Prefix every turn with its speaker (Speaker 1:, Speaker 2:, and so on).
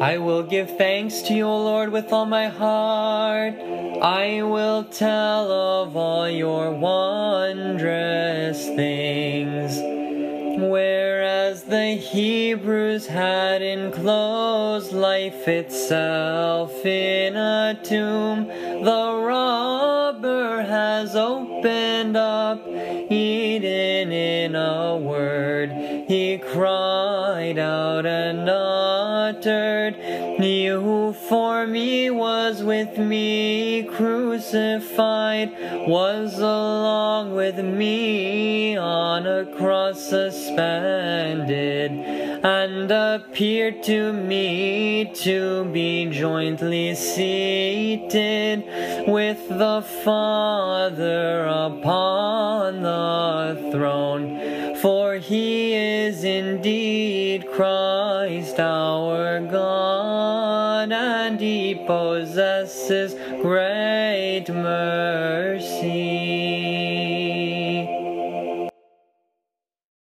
Speaker 1: I will give thanks to you, O Lord, with all my heart. I will tell of all your wondrous things. Whereas the Hebrews had enclosed life itself in a tomb, the robber has opened up Eden in a word. He cried out and uttered, "You who for me was with me crucified, was along with me on a cross suspended, and appeared to me to be jointly seated with the Father upon the throne. For he is indeed Christ our God, and he possesses great mercy."